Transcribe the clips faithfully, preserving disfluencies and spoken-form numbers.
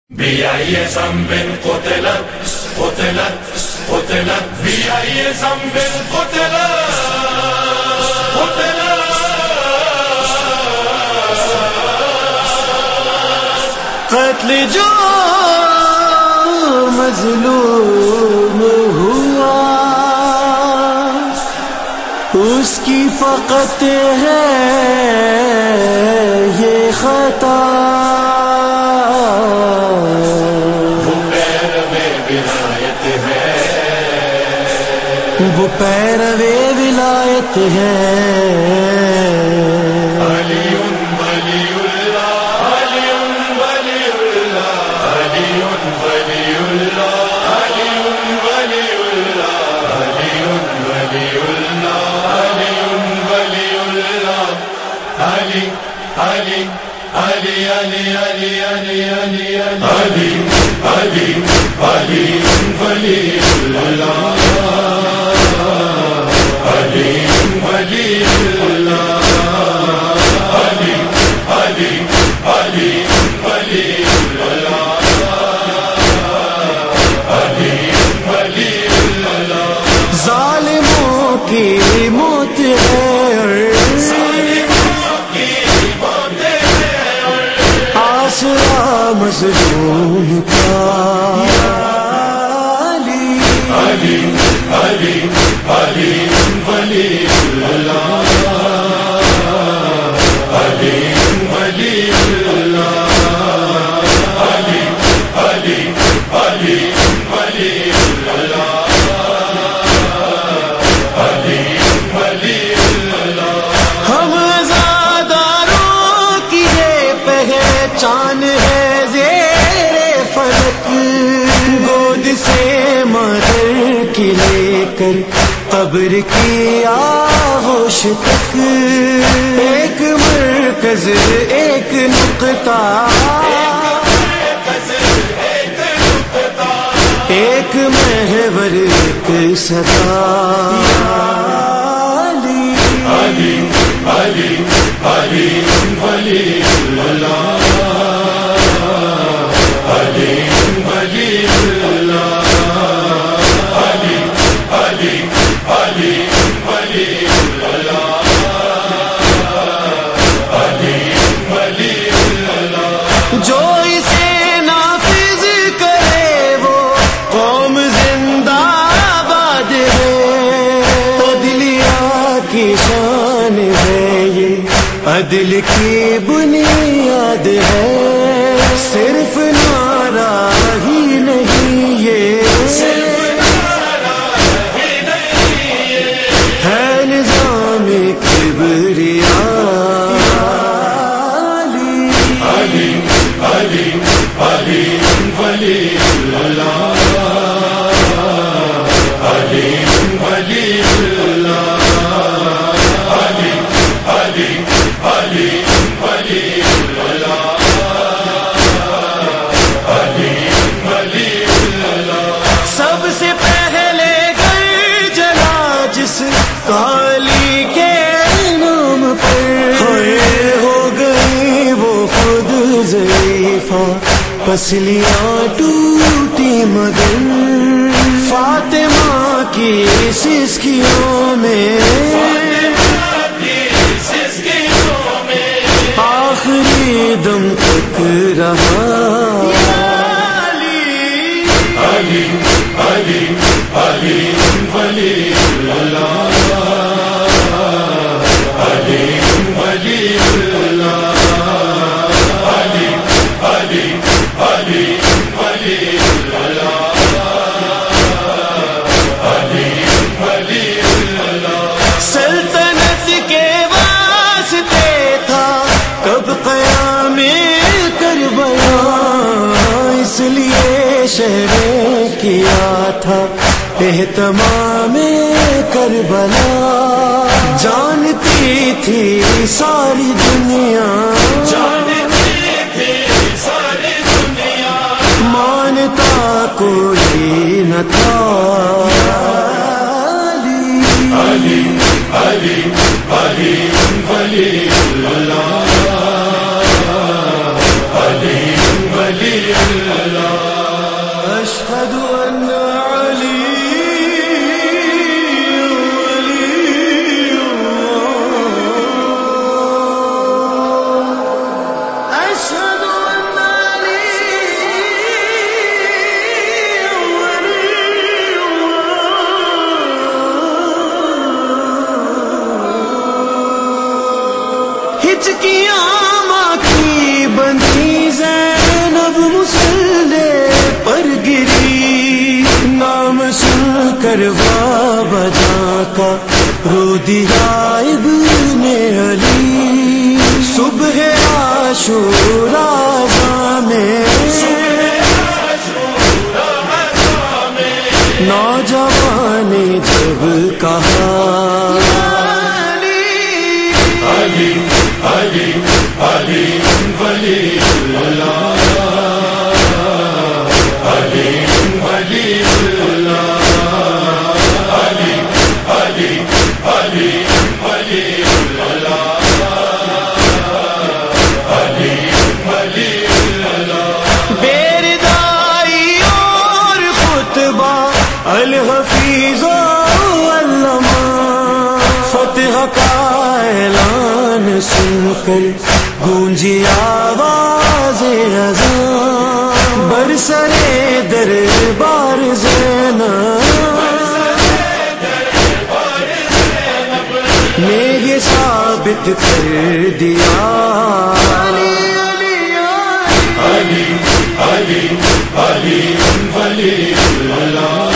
بأي ذنب قتلت قتلت قتلت بأي ذنب قتلت قتلت قتل جو مظلوم ہوا اس کی فقط ہے یہ خطا، وہ پیروے ولایت ہے۔ علی ولی اللہ علی ولی اللہ علی ولی اللہ علی ولی اللہ علی ولی اللہ علی ولی اللہ علی علی علی علی علی علی علی علی علی علی ولی اللہ علی ولی اللہ علی علی علی ولی اللہ علی ولی اللہ۔ ظالموں کی موت ہے آسرا مظلوم کا، علی علی علی علی ولی اللہ علی ولی اللہ علی علی علی ولی اللہ علی ولی اللہ۔ ہم عزاداروں کی یہ پہچان ہے زیر فلک، گود سے مادر کی لے کر قبر کی آغوش تک، ایک مرکز ایک نقطہ ایک محور ایک صدا، علی علی علی علی ولی اللہ علی ولی اللہ علی علی علی ولی اللہ علی ولی اللہ۔ جو اسے نافذ کرے وہ قوم زندہ آباد ہے، عدلیہ کی شان ہے یہ، عدل کی بنیاد ہے، صرف نعرہ ہی نہیں یہ ہے نظام کبریا، علی علی علی ولی اللہ علی ولی اللہ علی علی علی ولی اللہ علی ولی اللہ۔ سب سے پہلے گھر جلا جس کالی کے نام پر، ہو گئی وہ خود ضعیفہ پسلیاں ٹوٹی مگر، فاطمہ کی سسکیوں میں آخری دم تک رہا، علی علی علی ولی اللہ علی ولی اللہ علی علی علی ولی اللہ علی ولی اللہ۔ سلطنت کے واسطے تھا کب قیام کربلا، اس لیے شہر کیا تھا اہتمام کربلا، جانتی تھی ساری دنیا جانتی تھی ساری دنیا، مانتا کوئی نہ تھا، علی علی علی ولی اللہ علی ولی اللہ کر بابا جاں کا رو دیا ابن علی، صبح عاشوراء میں نوجوان نے جب کہا علی علی علی ولی اللہ، علی ولی اللہ، علی علی علی ولی اللہ، علی ولی اللہ۔ بیردائی اور خطبہ الحفیظ علامہ، فتح کا اعلان سن کر گونجی آواز اذان، برسرے دربار زینب نے یہ ثابت کر دیا علی علی علی ولی اللہ،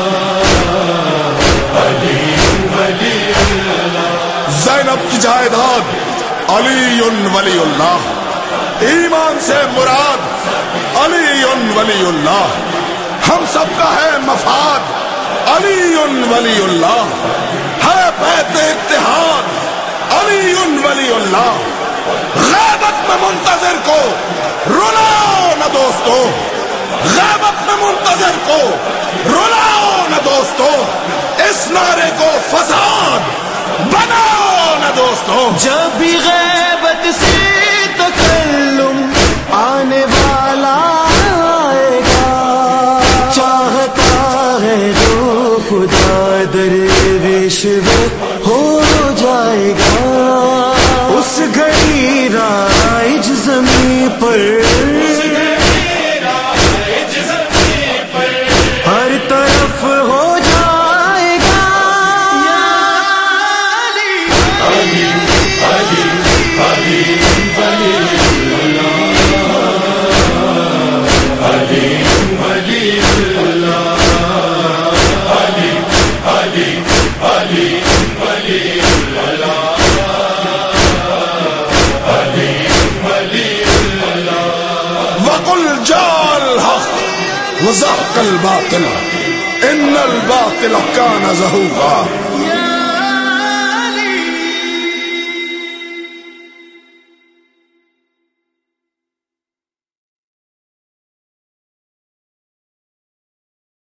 علی ولی اللہ۔ زینب کی جائیداد علی ولی اللہ، ایمان سے مراد علی ولی اللہ، ہم سب کا ہے مفاد علی ولی اللہ، ہے بیت اتحاد علی ولی اللہ۔ غیبت میں منتظر کو رلاؤ نہ دوستو، غیبت میں منتظر کو رلاؤ نہ دوستو، اس نعرے کو فساد بناؤ نہ دوستو۔ جب بھی غیبت سے تکلم آنے والا آئے گا، چاہتا ہے جو خدا درویش ہو جائے گا، اس گھڑی رائج زمین پر ہر طرف ہو جائے گا۔ علی علی علی ولی اللہ، علی ولی اللہ، علی علی علی ولی اللہ، علی ولی اللہ۔ وقل جاء الحق وزهق الباطل ان الباطل كان زهوقا۔